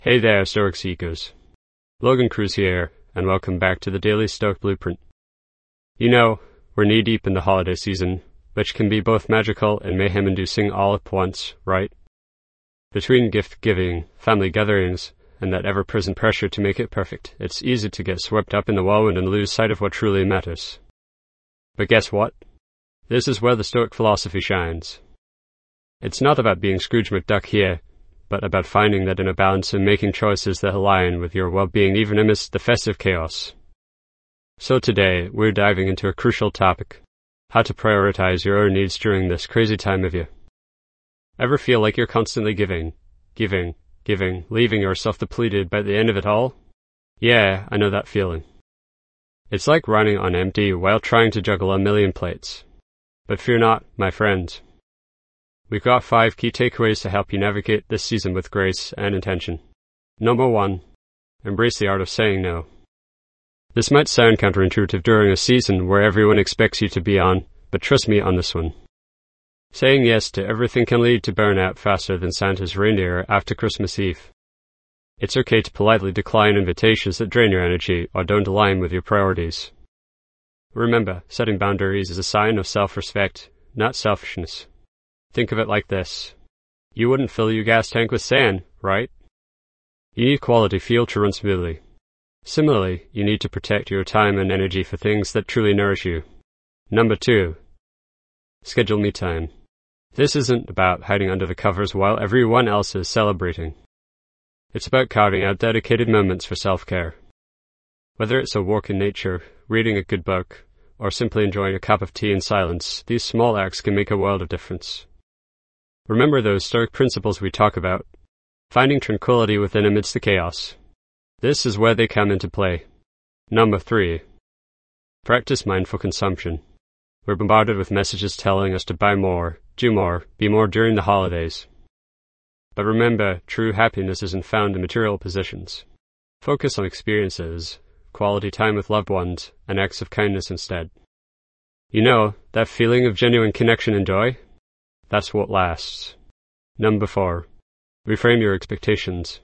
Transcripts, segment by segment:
Hey there, Stoic Seekers. Logan Cruz here, and welcome back to the Daily Stoic Blueprint. You know, we're knee-deep in the holiday season, which can be both magical and mayhem-inducing all at once, right? Between gift-giving, family gatherings, and that ever-present pressure to make it perfect, it's easy to get swept up in the whirlwind and lose sight of what truly matters. But guess what? This is where the Stoic philosophy shines. It's not about being Scrooge McDuck here, but about finding that inner balance and making choices that align with your well-being even amidst the festive chaos. So today, we're diving into a crucial topic: how to prioritize your own needs during this crazy time of year. Ever feel like you're constantly giving, leaving yourself depleted by the end of it all? Yeah, I know that feeling. It's like running on empty while trying to juggle a million plates. But fear not, my friends. We've got 5 key takeaways to help you navigate this season with grace and intention. Number 1, embrace the art of saying no. This might sound counterintuitive during a season where everyone expects you to be on, but trust me on this one. Saying yes to everything can lead to burnout faster than Santa's reindeer after Christmas Eve. It's okay to politely decline invitations that drain your energy or don't align with your priorities. Remember, setting boundaries is a sign of self-respect, not selfishness. Think of it like this. You wouldn't fill your gas tank with sand, right? You need quality fuel to run smoothly. Similarly, you need to protect your time and energy for things that truly nourish you. Number 2, schedule me time. This isn't about hiding under the covers while everyone else is celebrating. It's about carving out dedicated moments for self-care. Whether it's a walk in nature, reading a good book, or simply enjoying a cup of tea in silence, these small acts can make a world of difference. Remember those Stoic principles we talk about, finding tranquility within amidst the chaos. This is where they come into play. Number 3, practice mindful consumption. We're bombarded with messages telling us to buy more, do more, be more during the holidays. But remember, true happiness isn't found in material possessions. Focus on experiences, quality time with loved ones, and acts of kindness instead. You know, that feeling of genuine connection and joy? That's what lasts. Number 4, reframe your expectations.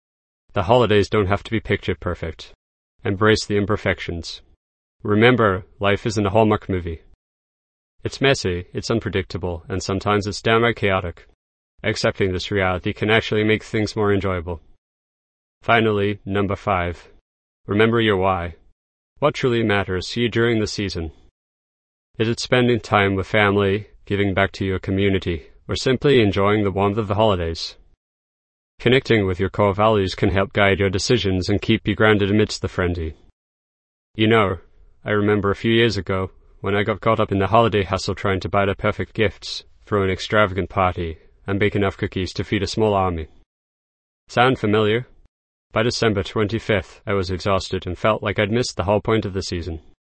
The holidays don't have to be picture perfect. Embrace the imperfections. Remember, life isn't a Hallmark movie. It's messy, it's unpredictable, and sometimes it's downright chaotic. Accepting this reality can actually make things more enjoyable. Finally, number 5, remember your why. What truly matters to you during the season? Is it spending time with family, giving back to your community, or simply enjoying the warmth of the holidays? Connecting with your core values can help guide your decisions and keep you grounded amidst the frenzy. You know, I remember a few years ago when I got caught up in the holiday hustle trying to buy the perfect gifts, throw an extravagant party, and bake enough cookies to feed a small army. Sound familiar? By December 25th, I was exhausted and felt like I'd missed the whole point of the season.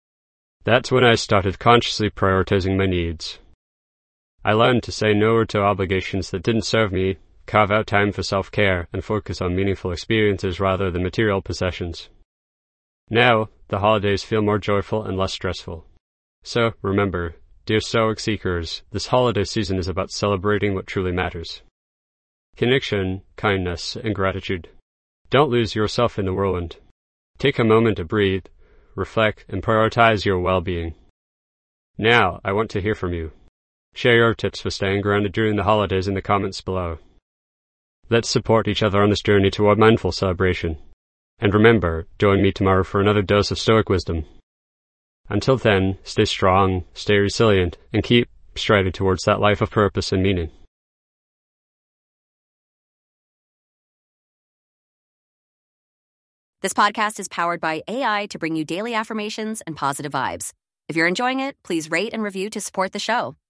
That's when I started consciously prioritizing my needs. I learned to say no to obligations that didn't serve me, carve out time for self-care, and focus on meaningful experiences rather than material possessions. Now, the holidays feel more joyful and less stressful. So, remember, dear Stoic Seekers, this holiday season is about celebrating what truly matters. Connection, kindness, and gratitude. Don't lose yourself in the whirlwind. Take a moment to breathe, reflect, and prioritize your well-being. Now, I want to hear from you. Share your tips for staying grounded during the holidays in the comments below. Let's support each other on this journey toward mindful celebration. And remember, join me tomorrow for another dose of Stoic wisdom. Until then, stay strong, stay resilient, and keep striving towards that life of purpose and meaning. This podcast is powered by AI to bring you daily affirmations and positive vibes. If you're enjoying it, please rate and review to support the show.